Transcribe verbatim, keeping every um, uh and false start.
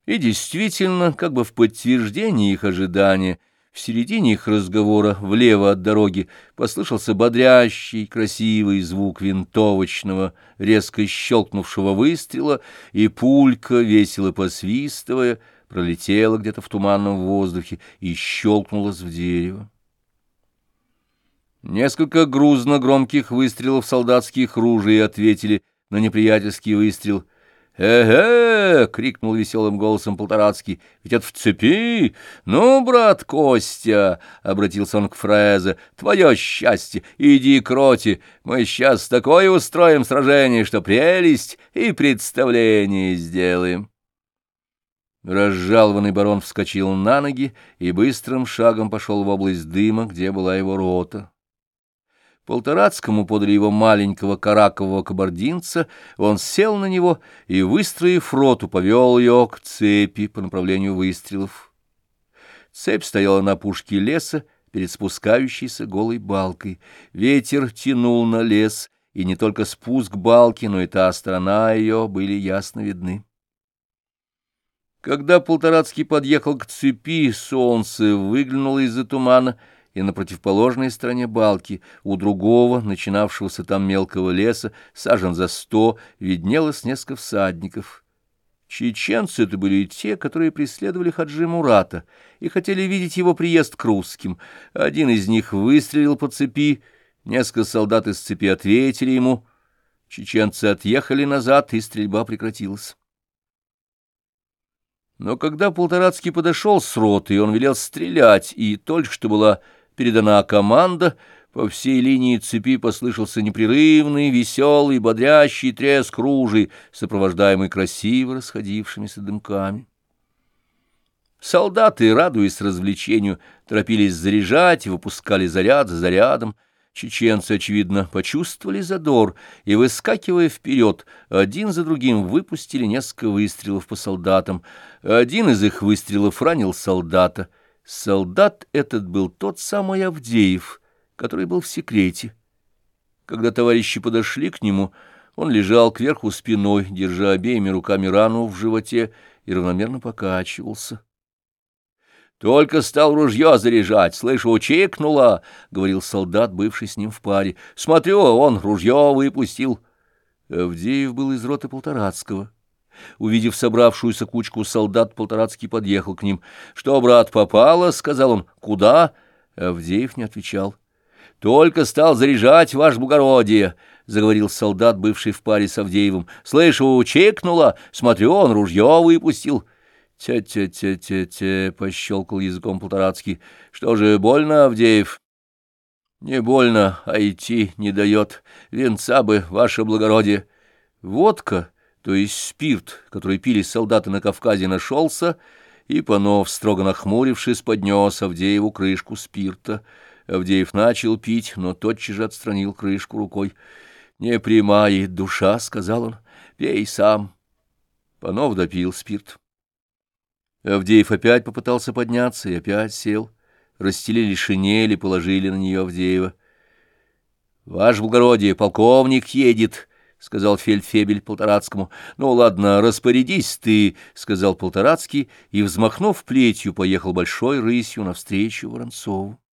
И действительно, как бы в подтверждение их ожидания, в середине их разговора, влево от дороги, послышался бодрящий, красивый звук винтовочного, резко щелкнувшего выстрела, и пулька, весело посвистывая, пролетела где-то в туманном воздухе и щелкнулась в дерево. Несколько грузно громких выстрелов солдатских ружей ответили на неприятельский выстрел. «Э-э!» — крикнул веселым голосом Полторацкий. «Ведь это в цепи! Ну, брат Костя!» — обратился он к Фрезе. «Твое счастье! Иди к роте! Мы сейчас такое устроим сражение, что прелесть, и представление сделаем!» Разжалованный барон вскочил на ноги и быстрым шагом пошел в область дыма, где была его рота. Полторацкому подали его маленького каракового кабардинца, он сел на него и, выстроив роту, повел ее к цепи по направлению выстрелов. Цепь стояла на опушке леса перед спускающейся голой балкой. Ветер тянул на лес, и не только спуск балки, но и та сторона ее были ясно видны. Когда Полторацкий подъехал к цепи, солнце выглянуло из-за тумана, и на противоположной стороне балки, у другого, начинавшегося там мелкого леса, сажен за сто, виднелось несколько всадников. Чеченцы это были те, которые преследовали Хаджи Мурата и хотели видеть его приезд к русским. Один из них выстрелил по цепи, несколько солдат из цепи ответили ему. Чеченцы отъехали назад, и стрельба прекратилась. Но когда Полторацкий подошел с ротой, он велел стрелять, и только что была передана команда, по всей линии цепи послышался непрерывный, веселый, бодрящий треск ружей, сопровождаемый красиво расходившимися дымками. Солдаты, радуясь развлечению, торопились заряжать и выпускали заряд за зарядом. Чеченцы, очевидно, почувствовали задор и, выскакивая вперед, один за другим выпустили несколько выстрелов по солдатам. Один из их выстрелов ранил солдата. Солдат этот был тот самый Авдеев, который был в секрете. Когда товарищи подошли к нему, он лежал кверху спиной, держа обеими руками рану в животе, и равномерно покачивался. «Только стал ружье заряжать, слышу, чикнуло», — говорил солдат, бывший с ним в паре. «Смотрю, он ружье выпустил». Авдеев был из роты Полторацкого. Увидев собравшуюся кучку солдат, Полторацкий подъехал к ним. «Что, брат, попало?» — сказал он. «Куда?» Авдеев не отвечал. «Только стал заряжать, ваше благородие», — заговорил солдат, бывший в паре с Авдеевым. «Слышу, чекнуло. Смотрю, он ружье выпустил». «Тя-тя-тя-тя-тя», — пощелкал языком Полторацкий. «Что же, больно, Авдеев?» «Не больно, а идти не дает. Венца бы, ваше благородие». Водка, то есть спирт, который пили солдаты на Кавказе, нашелся, и Панов, строго нахмурившись, поднес Авдееву крышку спирта. Авдеев начал пить, но тотчас же отстранил крышку рукой. «Не примай, душа», — сказал он, — «пей сам». Панов допил спирт. Авдеев опять попытался подняться и опять сел. Расстелили шинель и положили на нее Авдеева. — Ваше благородие, полковник едет, — сказал фельдфебель Полторацкому. — Ну, ладно, распорядись ты, — сказал Полторацкий, и, взмахнув плетью, поехал большой рысью навстречу Воронцову.